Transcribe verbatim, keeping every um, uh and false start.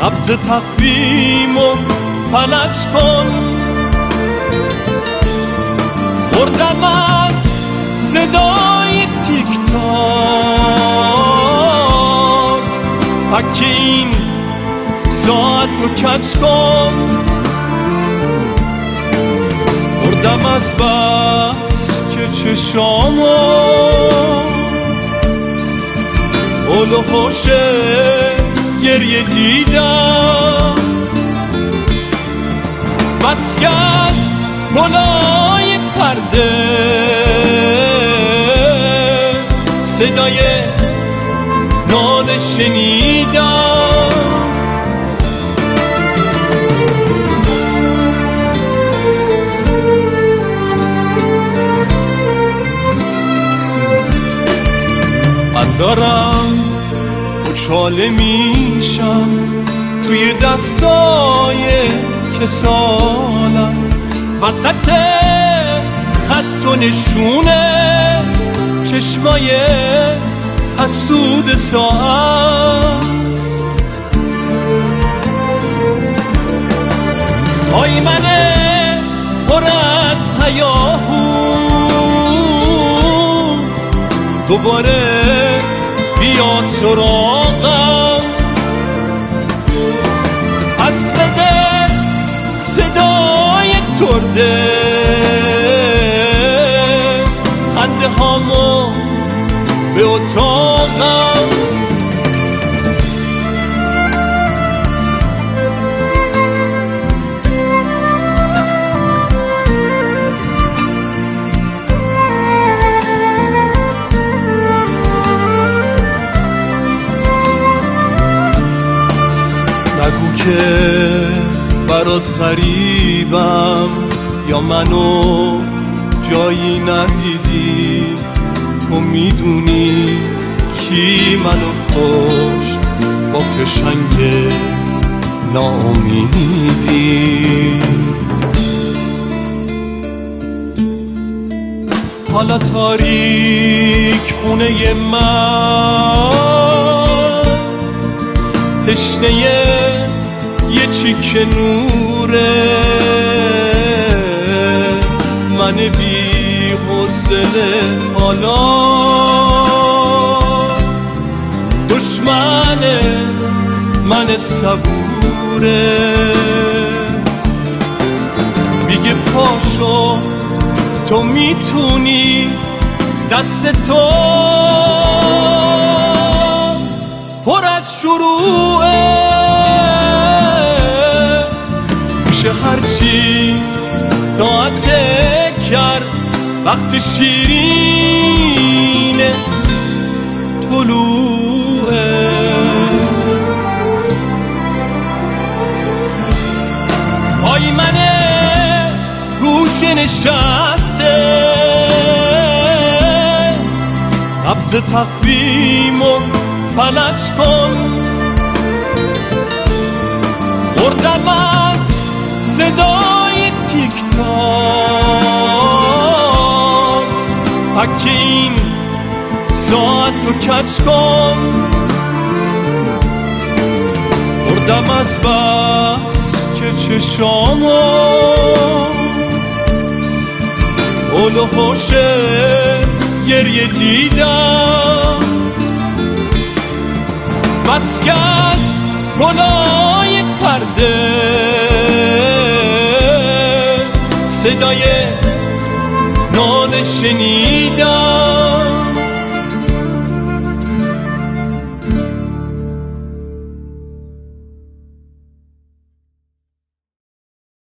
نبض تقویم و فلج کن. خوردم از صدای تیک تاک، فک این ساعت رو کج کن. خوردم از بس که چشامو حول و حوش گریه دیدم. بس که از بالای پرده صدای ناله شنیدم. من دارم مچاله میشم توی دستای کسالم، وسط خط و نشونه چشمای حسود ساعت. آی من پر از هیاهو دوباره بیا سراغم. از بده صدای ترده خنده هامو به اتاقم. نگو که برات غریبم یا منو جایی ندیدی. تو میدونی کی منو کشت با فشنگ ناامیدی. حالا تاریک خونه من تشنه یه چیک نوره. من بی حوصله حالا دشمن من صبوره. میگه پاشو تو میتونی، دست تو پر از شروعه. میشه هرچی ساعت کرد وقت شیرین طلوعه. آی من گوش نشسته نبض تقویم و فلج کن. خوردم از صدای تیک تاک، فک این ساعت رو کج کن. خوردم از بس که چشامو حول و حوش گریه دیدم. بس که از بالای پرده صدای ناله شنیدم.